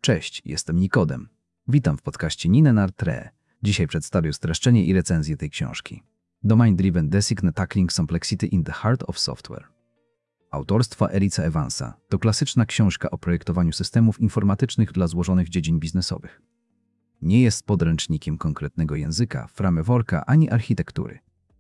Cześć, jestem Nikodem. Witam w podcaście Ninenart.re. Dzisiaj przedstawię streszczenie i recenzję tej książki. Domain-Driven Design Tackling Complexity in the Heart of Software. Autorstwa Erica Evansa to klasyczna książka o projektowaniu systemów informatycznych dla złożonych dziedzin biznesowych. Nie jest podręcznikiem konkretnego języka, frameworka ani architektury.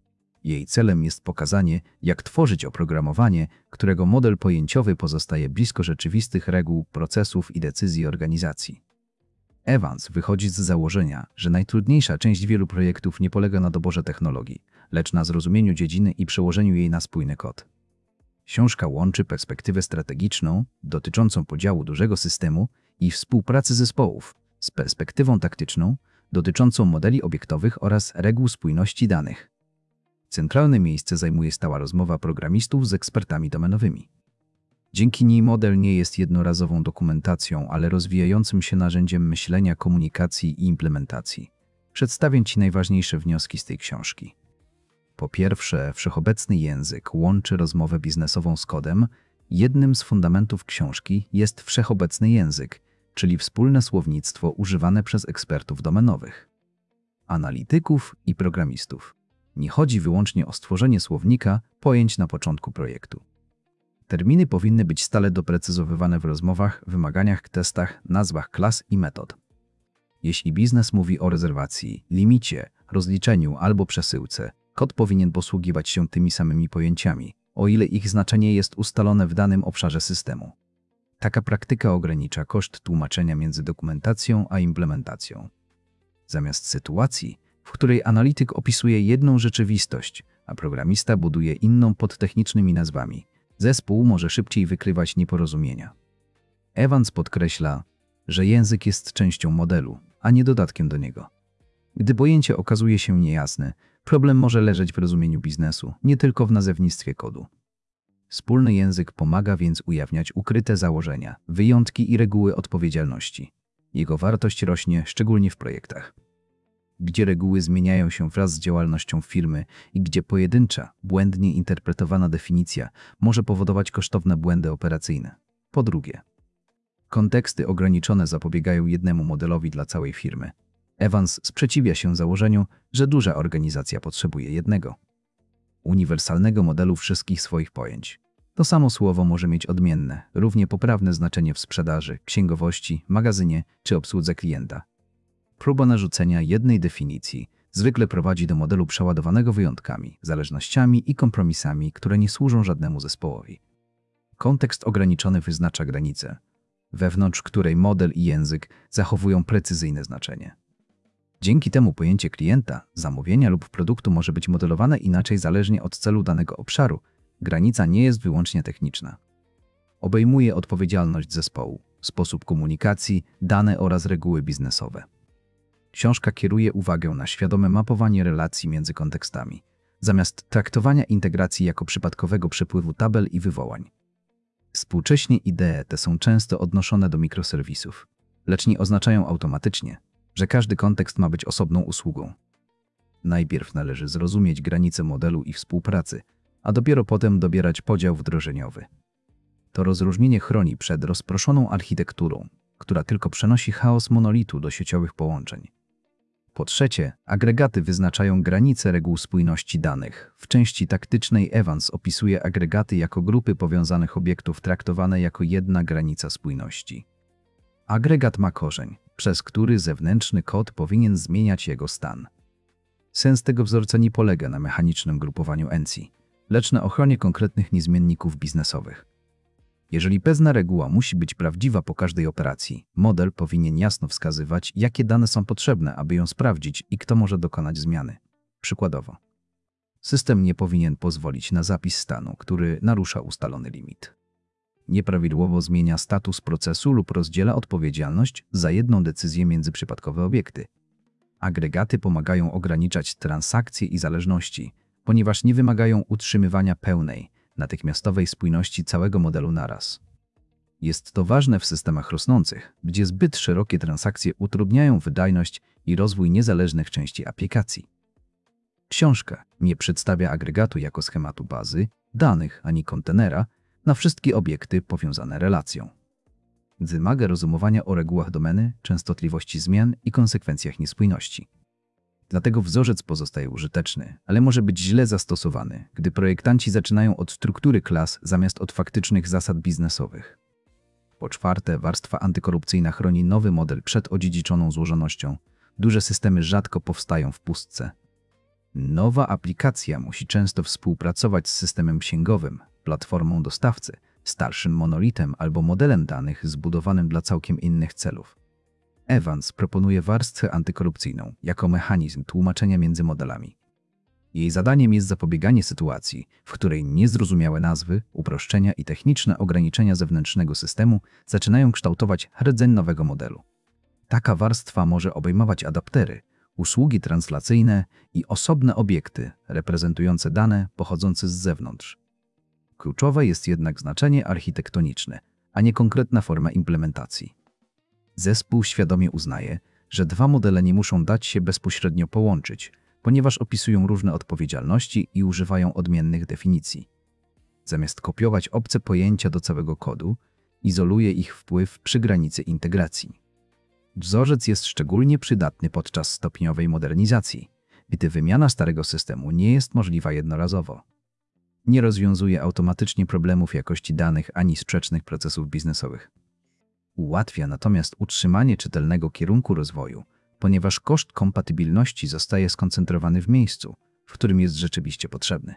Jej celem jest pokazanie, jak tworzyć oprogramowanie, którego model pojęciowy pozostaje blisko rzeczywistych reguł, procesów i decyzji organizacji. Evans wychodzi z założenia, że najtrudniejsza część wielu projektów nie polega na doborze technologii, lecz na zrozumieniu dziedziny i przełożeniu jej na spójny kod. Książka łączy perspektywę strategiczną, dotyczącą podziału dużego systemu i współpracy zespołów, z perspektywą taktyczną, dotyczącą modeli obiektowych oraz reguł spójności danych. Centralne miejsce zajmuje stała rozmowa programistów z ekspertami domenowymi. Dzięki niej model nie jest jednorazową dokumentacją, ale rozwijającym się narzędziem myślenia, komunikacji i implementacji. Przedstawię Ci najważniejsze wnioski z tej książki. Po pierwsze, wszechobecny język łączy rozmowę biznesową z kodem. Jednym z fundamentów książki jest wszechobecny język, czyli wspólne słownictwo używane przez ekspertów domenowych, analityków i programistów. Nie chodzi wyłącznie o stworzenie słownika pojęć na początku projektu. Terminy powinny być stale doprecyzowywane w rozmowach, wymaganiach, testach, nazwach klas i metod. Jeśli biznes mówi o rezerwacji, limicie, rozliczeniu albo przesyłce, kod powinien posługiwać się tymi samymi pojęciami, o ile ich znaczenie jest ustalone w danym obszarze systemu. Taka praktyka ogranicza koszt tłumaczenia między dokumentacją a implementacją. Zamiast sytuacji, w której analityk opisuje jedną rzeczywistość, a programista buduje inną pod technicznymi nazwami, zespół może szybciej wykrywać nieporozumienia. Evans podkreśla, że język jest częścią modelu, a nie dodatkiem do niego. Gdy pojęcie okazuje się niejasne, problem może leżeć w rozumieniu biznesu, nie tylko w nazewnictwie kodu. Wspólny język pomaga więc ujawniać ukryte założenia, wyjątki i reguły odpowiedzialności. Jego wartość rośnie szczególnie w projektach, gdzie reguły zmieniają się wraz z działalnością firmy i gdzie pojedyncza, błędnie interpretowana definicja może powodować kosztowne błędy operacyjne. Po drugie, konteksty ograniczone zapobiegają jednemu modelowi dla całej firmy. Evans sprzeciwia się założeniu, że duża organizacja potrzebuje jednego uniwersalnego modelu wszystkich swoich pojęć. To samo słowo może mieć odmienne, równie poprawne znaczenie w sprzedaży, księgowości, magazynie czy obsłudze klienta. Próba narzucenia jednej definicji zwykle prowadzi do modelu przeładowanego wyjątkami, zależnościami i kompromisami, które nie służą żadnemu zespołowi. Kontekst ograniczony wyznacza granicę, wewnątrz której model i język zachowują precyzyjne znaczenie. Dzięki temu pojęcie klienta, zamówienia lub produktu może być modelowane inaczej zależnie od celu danego obszaru. Granica nie jest wyłącznie techniczna. Obejmuje odpowiedzialność zespołu, sposób komunikacji, dane oraz reguły biznesowe. Książka kieruje uwagę na świadome mapowanie relacji między kontekstami, zamiast traktowania integracji jako przypadkowego przepływu tabel i wywołań. Współcześnie idee te są często odnoszone do mikroserwisów, lecz nie oznaczają automatycznie, że każdy kontekst ma być osobną usługą. Najpierw należy zrozumieć granice modelu i współpracy, a dopiero potem dobierać podział wdrożeniowy. To rozróżnienie chroni przed rozproszoną architekturą, która tylko przenosi chaos monolitu do sieciowych połączeń. Po trzecie, agregaty wyznaczają granice reguł spójności danych. W części taktycznej Evans opisuje agregaty jako grupy powiązanych obiektów traktowane jako jedna granica spójności. Agregat ma korzeń, przez który zewnętrzny kod powinien zmieniać jego stan. Sens tego wzorca nie polega na mechanicznym grupowaniu NC, lecz na ochronie konkretnych niezmienników biznesowych. Jeżeli pewna reguła musi być prawdziwa po każdej operacji, model powinien jasno wskazywać, jakie dane są potrzebne, aby ją sprawdzić i kto może dokonać zmiany. Przykładowo, system nie powinien pozwolić na zapis stanu, który narusza ustalony limit. Nieprawidłowo zmienia status procesu lub rozdziela odpowiedzialność za jedną decyzję między przypadkowe obiekty. Agregaty pomagają ograniczać transakcje i zależności, ponieważ nie wymagają utrzymywania pełnej, natychmiastowej spójności całego modelu naraz. Jest to ważne w systemach rosnących, gdzie zbyt szerokie transakcje utrudniają wydajność i rozwój niezależnych części aplikacji. Książka nie przedstawia agregatu jako schematu bazy danych ani kontenera na wszystkie obiekty powiązane relacją. Wymaga rozumowania o regułach domeny, częstotliwości zmian i konsekwencjach niespójności. Dlatego wzorzec pozostaje użyteczny, ale może być źle zastosowany, gdy projektanci zaczynają od struktury klas zamiast od faktycznych zasad biznesowych. Po czwarte, warstwa antykorupcyjna chroni nowy model przed odziedziczoną złożonością. Duże systemy rzadko powstają w pustce. Nowa aplikacja musi często współpracować z systemem księgowym, platformą dostawcy, starszym monolitem albo modelem danych zbudowanym dla całkiem innych celów. Evans proponuje warstwę antykorupcyjną jako mechanizm tłumaczenia między modelami. Jej zadaniem jest zapobieganie sytuacji, w której niezrozumiałe nazwy, uproszczenia i techniczne ograniczenia zewnętrznego systemu zaczynają kształtować rdzeń nowego modelu. Taka warstwa może obejmować adaptery, usługi translacyjne i osobne obiekty reprezentujące dane pochodzące z zewnątrz. Kluczowe jest jednak znaczenie architektoniczne, a nie konkretna forma implementacji. Zespół świadomie uznaje, że dwa modele nie muszą dać się bezpośrednio połączyć, ponieważ opisują różne odpowiedzialności i używają odmiennych definicji. Zamiast kopiować obce pojęcia do całego kodu, izoluje ich wpływ przy granicy integracji. Wzorzec jest szczególnie przydatny podczas stopniowej modernizacji, gdy wymiana starego systemu nie jest możliwa jednorazowo. Nie rozwiązuje automatycznie problemów jakości danych ani sprzecznych procesów biznesowych. Ułatwia natomiast utrzymanie czytelnego kierunku rozwoju, ponieważ koszt kompatybilności zostaje skoncentrowany w miejscu, w którym jest rzeczywiście potrzebny.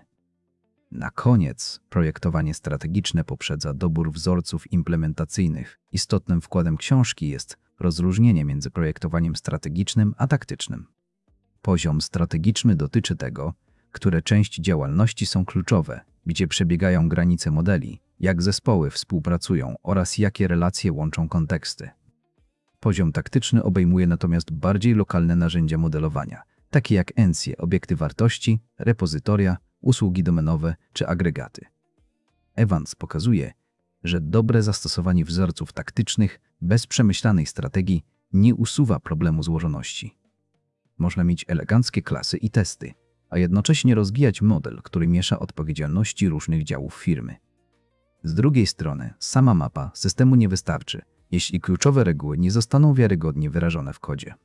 Na koniec, projektowanie strategiczne poprzedza dobór wzorców implementacyjnych. Istotnym wkładem książki jest rozróżnienie między projektowaniem strategicznym a taktycznym. Poziom strategiczny dotyczy tego, które części działalności są kluczowe, gdzie przebiegają granice modeli, jak zespoły współpracują oraz jakie relacje łączą konteksty. Poziom taktyczny obejmuje natomiast bardziej lokalne narzędzia modelowania, takie jak encje, obiekty wartości, repozytoria, usługi domenowe czy agregaty. Evans pokazuje, że dobre zastosowanie wzorców taktycznych bez przemyślanej strategii nie usuwa problemu złożoności. Można mieć eleganckie klasy i testy, a jednocześnie rozwijać model, który miesza odpowiedzialności różnych działów firmy. Z drugiej strony, sama mapa systemu nie wystarczy, jeśli kluczowe reguły nie zostaną wiarygodnie wyrażone w kodzie.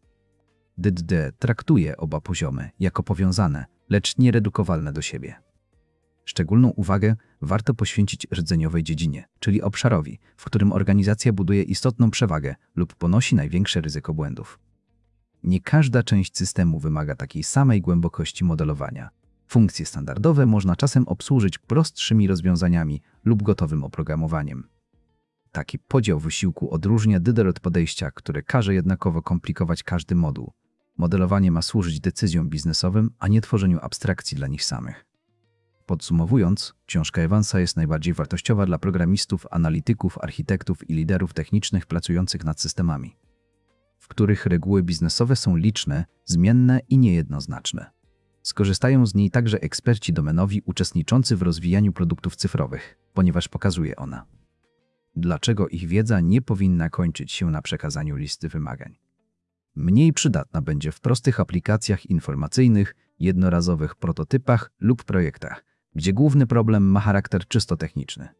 DDD traktuje oba poziomy jako powiązane, lecz nieredukowalne do siebie. Szczególną uwagę warto poświęcić rdzeniowej dziedzinie, czyli obszarowi, w którym organizacja buduje istotną przewagę lub ponosi największe ryzyko błędów. Nie każda część systemu wymaga takiej samej głębokości modelowania. Funkcje standardowe można czasem obsłużyć prostszymi rozwiązaniami lub gotowym oprogramowaniem. Taki podział wysiłku odróżnia DDD od podejścia, które każe jednakowo komplikować każdy moduł. Modelowanie ma służyć decyzjom biznesowym, a nie tworzeniu abstrakcji dla nich samych. Podsumowując, książka Evansa jest najbardziej wartościowa dla programistów, analityków, architektów i liderów technicznych pracujących nad systemami, w których reguły biznesowe są liczne, zmienne i niejednoznaczne. Skorzystają z niej także eksperci domenowi uczestniczący w rozwijaniu produktów cyfrowych, ponieważ pokazuje ona, dlaczego ich wiedza nie powinna kończyć się na przekazaniu listy wymagań. Mniej przydatna będzie w prostych aplikacjach informacyjnych, jednorazowych prototypach lub projektach, gdzie główny problem ma charakter czysto techniczny.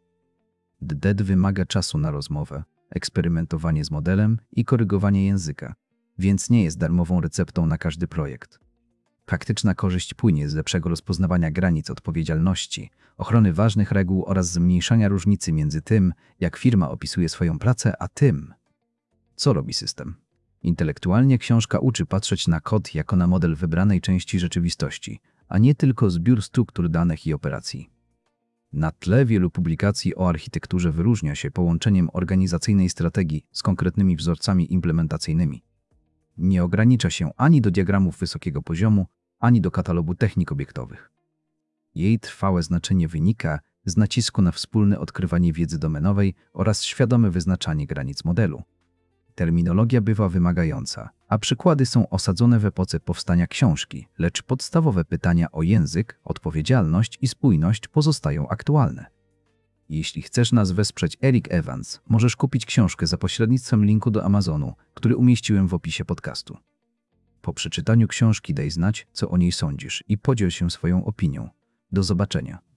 DDD wymaga czasu na rozmowę, eksperymentowanie z modelem i korygowanie języka, więc nie jest darmową receptą na każdy projekt. Faktyczna korzyść płynie z lepszego rozpoznawania granic odpowiedzialności, ochrony ważnych reguł oraz zmniejszania różnicy między tym, jak firma opisuje swoją pracę, a tym, co robi system. Intelektualnie książka uczy patrzeć na kod jako na model wybranej części rzeczywistości, a nie tylko zbiór struktur danych i operacji. Na tle wielu publikacji o architekturze wyróżnia się połączeniem organizacyjnej strategii z konkretnymi wzorcami implementacyjnymi. Nie ogranicza się ani do diagramów wysokiego poziomu, ani do katalogu technik obiektowych. Jej trwałe znaczenie wynika z nacisku na wspólne odkrywanie wiedzy domenowej oraz świadome wyznaczanie granic modelu. Terminologia bywa wymagająca, a przykłady są osadzone w epoce powstania książki, lecz podstawowe pytania o język, odpowiedzialność i spójność pozostają aktualne. Jeśli chcesz nas wesprzeć Eric Evans, możesz kupić książkę za pośrednictwem linku do Amazonu, który umieściłem w opisie podcastu. Po przeczytaniu książki daj znać, co o niej sądzisz i podziel się swoją opinią. Do zobaczenia.